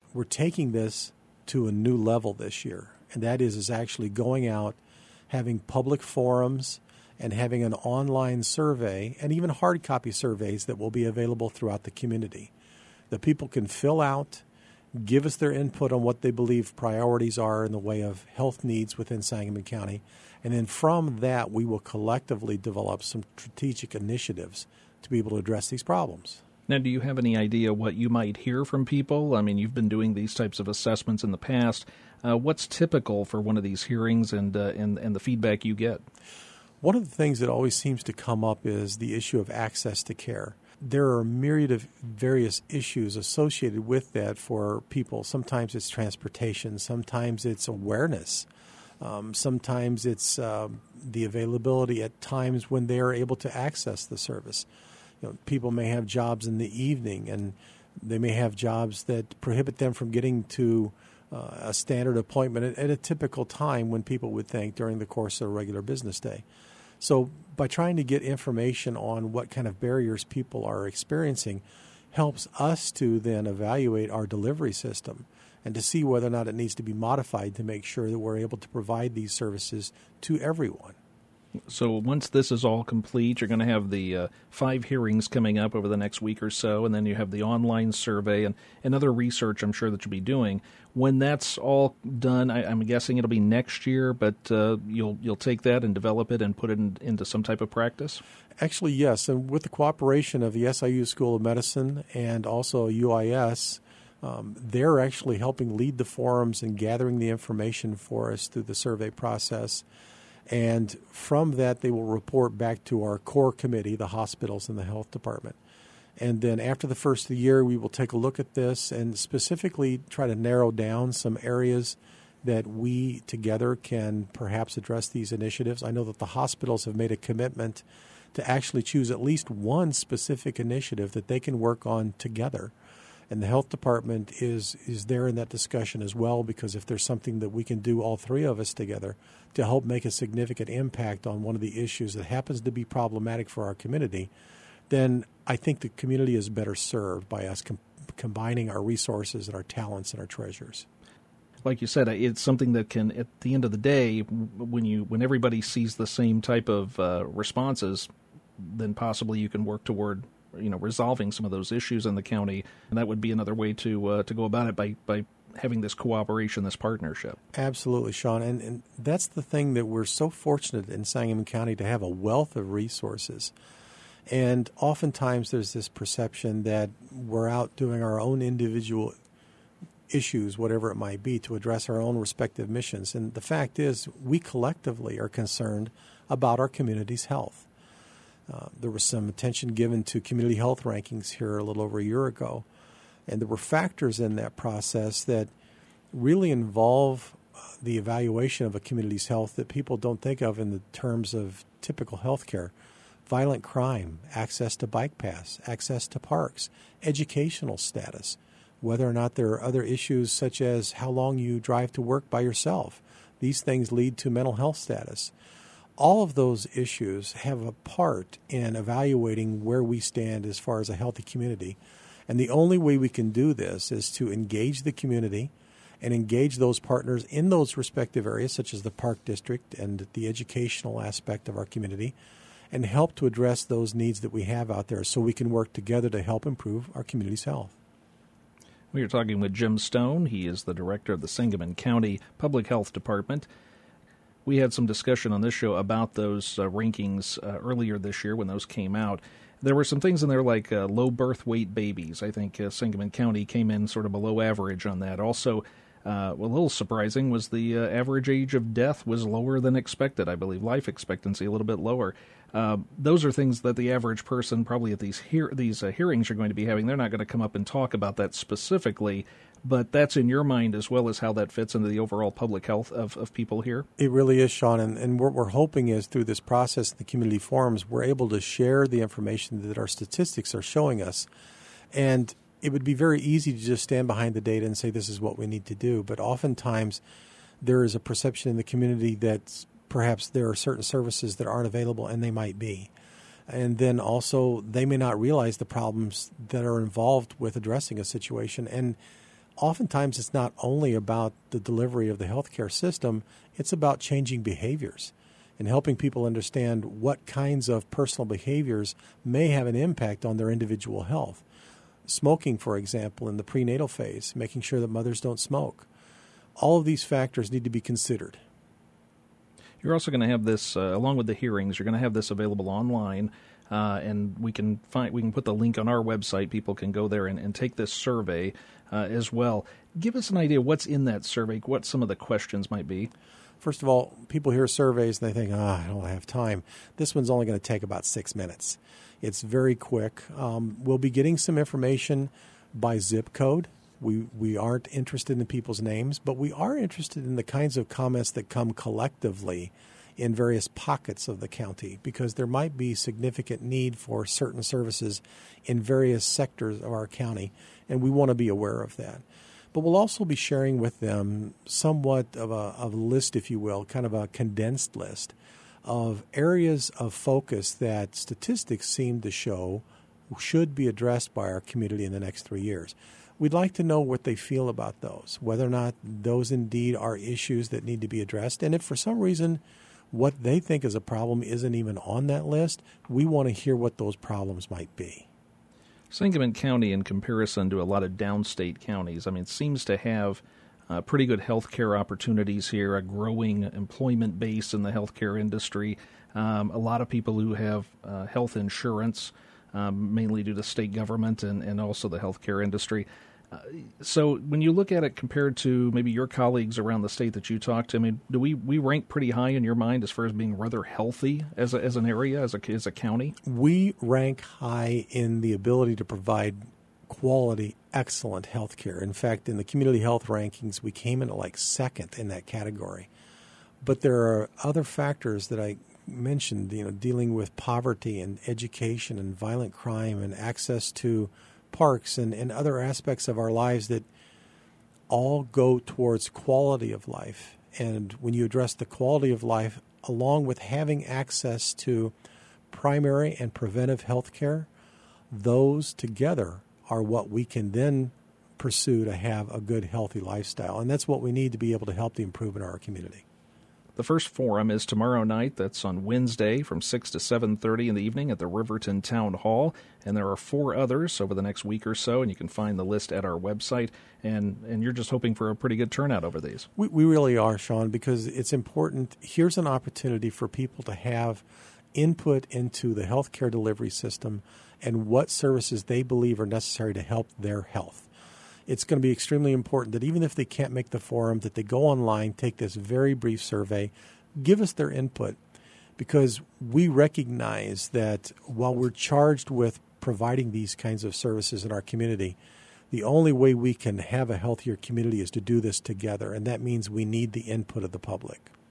we're taking this to a new level this year, and that is actually going out, having public forums, and having an online survey, and even hard copy surveys that will be available throughout the community. The people can fill out, give us their input on what they believe priorities are in the way of health needs within Sangamon County, and then from that we will collectively develop some strategic initiatives to be able to address these problems. Now, do you have any idea what you might hear from people? I mean, you've been doing these types of assessments in the past. What's typical for one of these hearings and the feedback you get? One of the things that always seems to come up is the issue of access to care. There are a myriad of various issues associated with that for people. Sometimes it's transportation. Sometimes it's awareness. Sometimes it's the availability at times when they are able to access the service. People may have jobs in the evening, and they may have jobs that prohibit them from getting to a standard appointment at a typical time when people would think during the course of a regular business day. So by trying to get information on what kind of barriers people are experiencing helps us to then evaluate our delivery system and to see whether or not it needs to be modified to make sure that we're able to provide these services to everyone. So once this is all complete, you're going to have the 5 hearings coming up over the next week or so, and then you have the online survey and other research I'm sure that you'll be doing. When that's all done, I'm guessing it'll be next year, but you'll take that and develop it and put it into some type of practice? Actually, yes. And with the cooperation of the SIU School of Medicine and also UIS, they're actually helping lead the forums and gathering the information for us through the survey process. And from that, they will report back to our core committee, the hospitals and the health department. And then after the first of the year, we will take a look at this and specifically try to narrow down some areas that we together can perhaps address these initiatives. I know that the hospitals have made a commitment to actually choose at least one specific initiative that they can work on together. And the health department is there in that discussion as well, because if there's something that we can do, all three of us together, to help make a significant impact on one of the issues that happens to be problematic for our community, then I think the community is better served by us combining our resources and our talents and our treasures. Like you said, it's something that can, at the end of the day, when everybody sees the same type of responses, then possibly you can work toward resolving some of those issues in the county, and that would be another way to go about it by having this cooperation, this partnership. Absolutely, Sean, and that's the thing that we're so fortunate in Sangamon County to have a wealth of resources. And oftentimes there's this perception that we're out doing our own individual issues, whatever it might be, to address our own respective missions. And the fact is, we collectively are concerned about our community's health. There was some attention given to community health rankings here a little over a year ago, and there were factors in that process that really involve the evaluation of a community's health that people don't think of in the terms of typical health care. Violent crime, access to bike paths, access to parks, educational status, whether or not there are other issues such as how long you drive to work by yourself. These things lead to mental health status. All of those issues have a part in evaluating where we stand as far as a healthy community. And the only way we can do this is to engage the community and engage those partners in those respective areas, such as the Park District and the educational aspect of our community, and help to address those needs that we have out there so we can work together to help improve our community's health. We are talking with Jim Stone. He is the director of the Sangamon County Public Health Department. We had some discussion on this show about those rankings earlier this year when those came out. There were some things in there like low birth weight babies. I think Sangamon County came in sort of below average on that. Also, a little surprising was the average age of death was lower than expected. I believe life expectancy a little bit lower. Those are things that the average person probably at these hearings are going to be having. They're not going to come up and talk about that specifically, but that's in your mind as well as how that fits into the overall public health of people here? It really is, Sean, and what we're hoping is through this process in the community forums, we're able to share the information that our statistics are showing us. And it would be very easy to just stand behind the data and say this is what we need to do, but oftentimes there is a perception in the community that perhaps there are certain services that aren't available, and they might be. And then also they may not realize the problems that are involved with addressing a situation. And oftentimes it's not only about the delivery of the healthcare system, it's about changing behaviors and helping people understand what kinds of personal behaviors may have an impact on their individual health. Smoking, for example, in the prenatal phase, making sure that mothers don't smoke. All of these factors need to be considered. You're also going to have this, along with the hearings, you're going to have this available online, and we can put the link on our website. People can go there and take this survey as well. Give us an idea what's in that survey, what some of the questions might be. First of all, people hear surveys and they think, I don't have time. This one's only going to take about 6 minutes. It's very quick. We'll be getting some information by zip code. We aren't interested in people's names, but we are interested in the kinds of comments that come collectively in various pockets of the county, because there might be significant need for certain services in various sectors of our county, and we want to be aware of that. But we'll also be sharing with them somewhat of a list, if you will, kind of a condensed list of areas of focus that statistics seem to show should be addressed by our community in the next 3 years. We'd like to know what they feel about those, whether or not those indeed are issues that need to be addressed. And if for some reason what they think is a problem isn't even on that list, we want to hear what those problems might be. Sangamon County, in comparison to a lot of downstate counties, seems to have pretty good healthcare opportunities here, a growing employment base in the healthcare industry, a lot of people who have health insurance, mainly due to state government and also the healthcare industry. So when you look at it compared to maybe your colleagues around the state that you talk to, do we rank pretty high in your mind as far as being rather healthy as an area, as a county? We rank high in the ability to provide quality, excellent health care. In fact, in the community health rankings, we came in at like second in that category. But there are other factors that I mentioned, dealing with poverty and education and violent crime and access to parks and other aspects of our lives that all go towards quality of life. And when you address the quality of life along with having access to primary and preventive health care, those together are what we can then pursue to have a good, healthy lifestyle. And that's what we need to be able to help the improvement of our community. The first forum is tomorrow night. That's on Wednesday from 6 to 7:30 in the evening at the Riverton Town Hall. And there are 4 others over the next week or so, and you can find the list at our website. And you're just hoping for a pretty good turnout over these. We really are, Sean, because it's important. Here's an opportunity for people to have input into the healthcare delivery system and what services they believe are necessary to help their health. It's going to be extremely important that even if they can't make the forum, that they go online, take this very brief survey, give us their input, because we recognize that while we're charged with providing these kinds of services in our community, the only way we can have a healthier community is to do this together, and that means we need the input of the public.